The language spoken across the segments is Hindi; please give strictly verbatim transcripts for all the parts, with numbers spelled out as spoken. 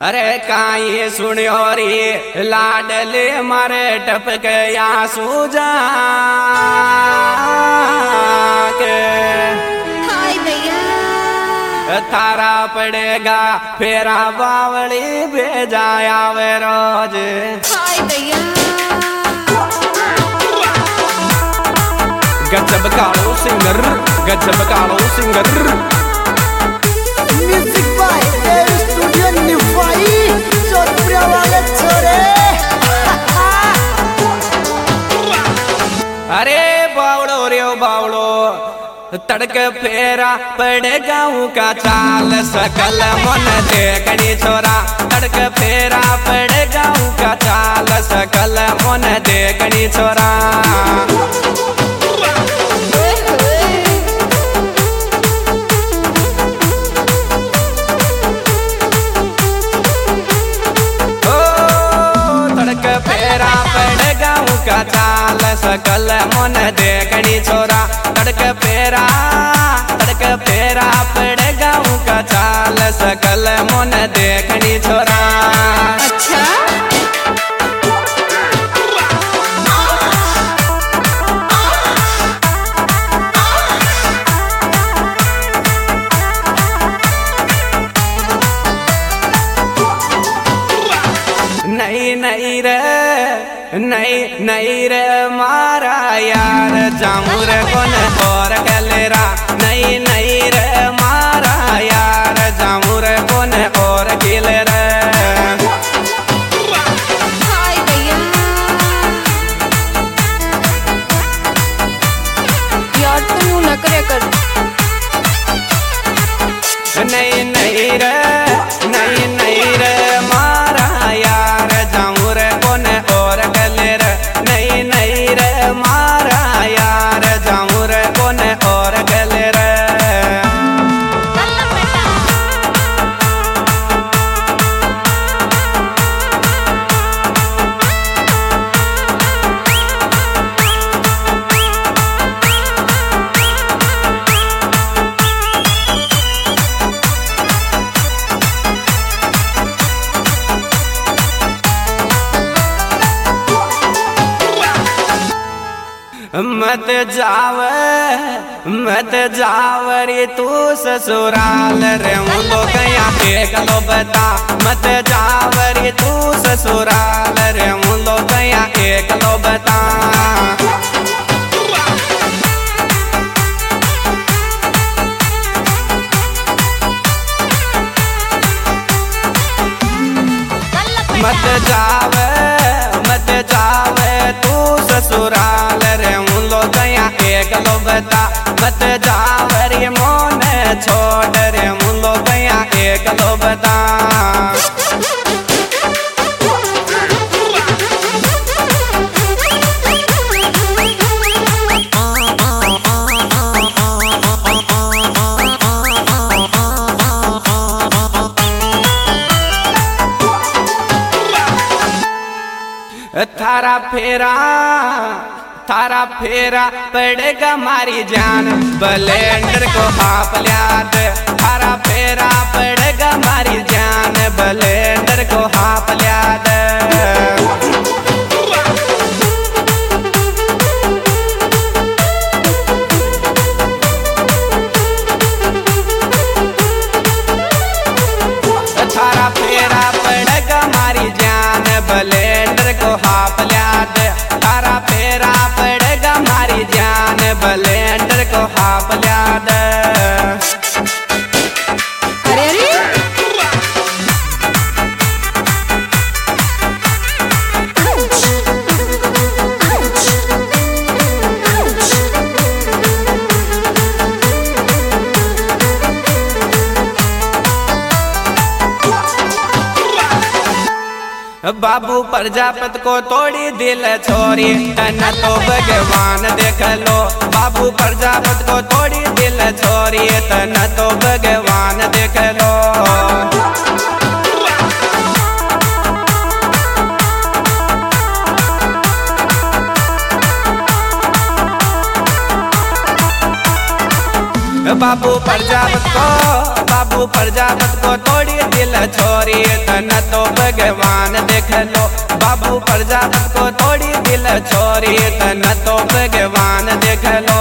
अरे काई सुनियो रे लाडले मारे टपक आंसू जा के हाय भैया थारा पड़ेगा फेरा बावली भेजाया वे रोज। हाय भैया गजब कालो सिंगर गजब कालो singer music by air studio निफाई जोधपुर वाले छोरे। अरे बावड़ो रे बावड़ो तड़क फेरा पड़े गाँव का चाल सकल मन देखनी छोरा। तड़क फेरा पड़े गाँव का चाल सकल मन देखनी छोरा। का चाल सकल मन देखनी छोरा। तड़क फेरा तड़क फेरा पड़ गाँव का चाल सकल मन देखनी छोरा। अच्छा नहीं नहीं रे नहीं नहीं रे मारा यार जामुर कौन और कलेरा। नहीं नहीं रे मारा यार जामुर कौन और किलेरा। हाय भैया यार तुम यूं न करे कर। नहीं नहीं रे नहीं नहीं रे मारा यार जामुर कौन और कलेरा। नहीं नहीं रे मारा यार जामुर कौन और कलेरा। मत जाव मत जावरी तू ससुराल रे मुलो कया एक लो बता। मत जावरी तू ससुराल रे मुलो कया एक लो बता। मत जावे मत जावे तू ससुराल रे मुलो गया एक लो बता। मत जावे रे मोन छोड़ रे मुलो गया एक लो बता। थारा फेरा थारा फेरा पड़ेगा मारी जान ब्लेंडर को आप लियाद। थारा फेरा पड़ेगा मारी जान ब्लेंडर को आप लियाद। थारा फेरा पड़ेगा मारी जान ब्लेंडर को हाफ लियाद। थारा फेरा पड़ेगा मारी जान ब्लेंडर को हाफ लियाद। अरे अरे बाबू प्रजापत को तोड़ी दिल छोरी तना तो भगवान देख लो। बाबू प्रजापत को तोड़ी दिल छोरी तना तो भगवान देख लो। बाबू प्रजापत को बाबू प्रजापत को तोड़ी दिल छोरी तन तो भगवान देख लो। बाबू प्रजापत को तोड़ी दिल छोरी तन तो भगवान देख लो।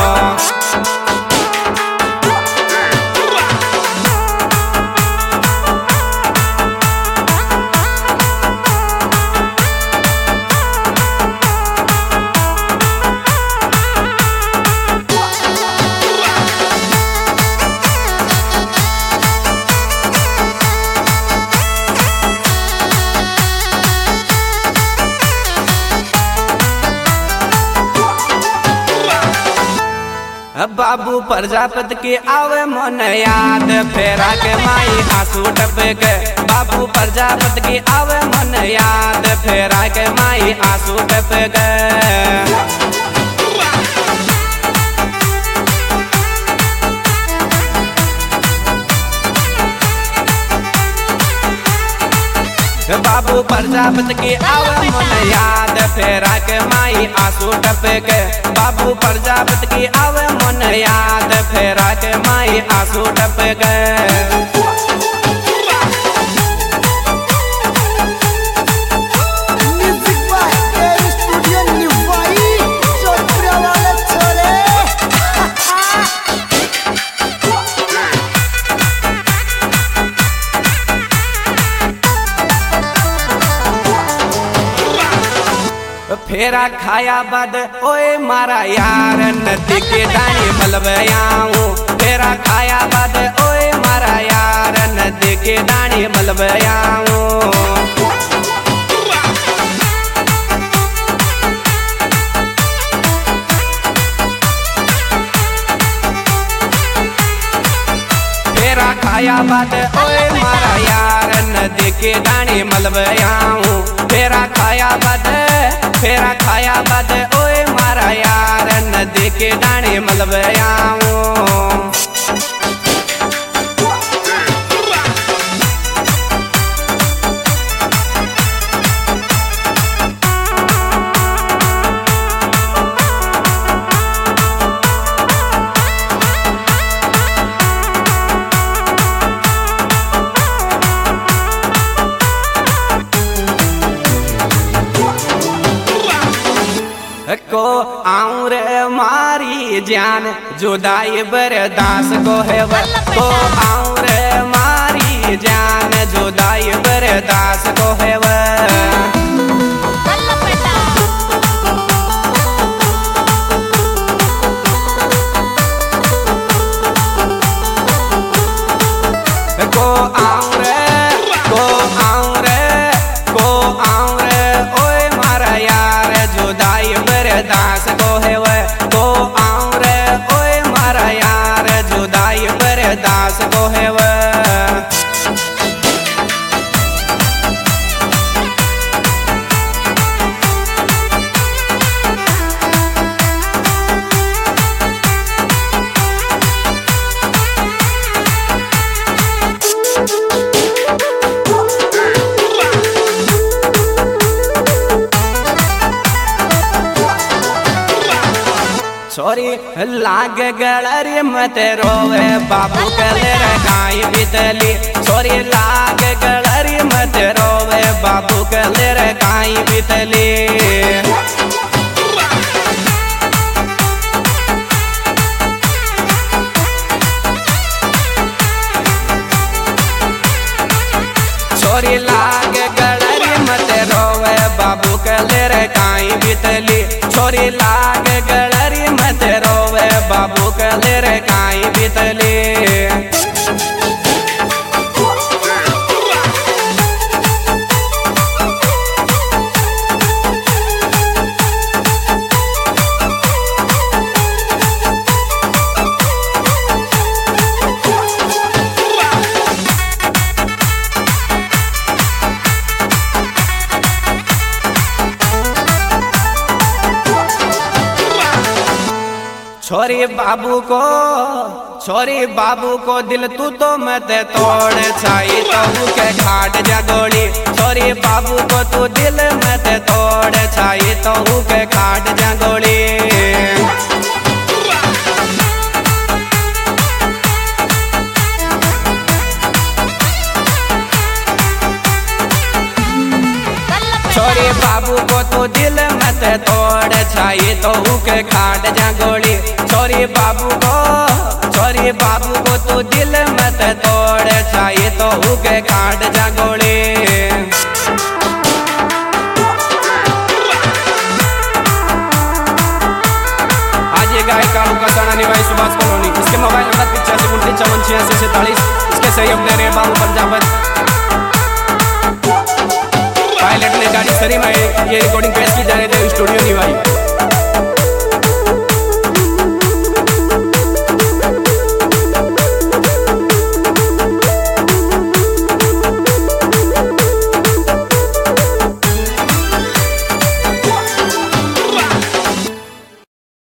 बाबू प्रजापत की आवे मन याद फेरा के माई आंसू टपक। बाबू प्रजापत की आवे मन याद फेरा के माई आंसू टपक। बाबू प्रजापत की आवे मन याद फेरा के माई आंसू टपक। बाबू प्रजापत की आवे मन याद फेरा के माई आंसू टपक। फेरा खाया बाद ओए मारा यार नदी के डाणी मलबयाऊं। फेरा खाया बाद ओए मारा यार नदी के डाणी मलबयाऊं। फेरा खाया बाद ओए मारा यार नदी के डाणी मलबयाऊं। फेरा खाया बाद फेरा खाया बाद ओए मारा यार नदी के डाणी मलबयाऊं। को आऊं रे मारी जान जुदाई बर्दाश्त को है को आऊं रे मारी जान जुदाई बर्दाश्त को है को आऊं रे को आऊं रे को आऊं रे ओए मारा यार जुदाई बर्दाश्त को है को आऊं रे ओए मारा यार जुदाई बर्दाश्त को है। छोरी लाग गलरी मत रोवे बाबू कले रखाई बितली। छोरी लाग गलरी मत रोवे बाबू कले रखाई बितली। छोरी लाग गलरी मत रोवे बाबू कले रखाई बितली। छोरी लाग गलरी मत रोवे बाबू कले रखाई बितली। छोरी बाबू को छोरी बाबू को दिल तू तो मत तोड़ छाई तो के खाट जगोड़ी। छोरी बाबू को तू दिल मत तोड़ छाई तो के खाट जगोड़ी। छोरी बाबू को तो दिल मत तोड़ चाहिए तो के खाट जा गोली। छोरी बाबू को छोरी बाबू को तो दिल मत तोड़ चाहिए तो के खाट जा गोली। आज ये गाय कालू का साना निवासी सुभाष कॉलोनी, इसके मोबाइल नंबर पिचासी उनतीस चौवन छियासी सैतालीस। इसके सहयोग दे रहे बाबू पंजाबत पायलट ने गाड़ी सरी में ये रिकॉर्डिंग पेश की जा रही थी स्टूडियो निवाई।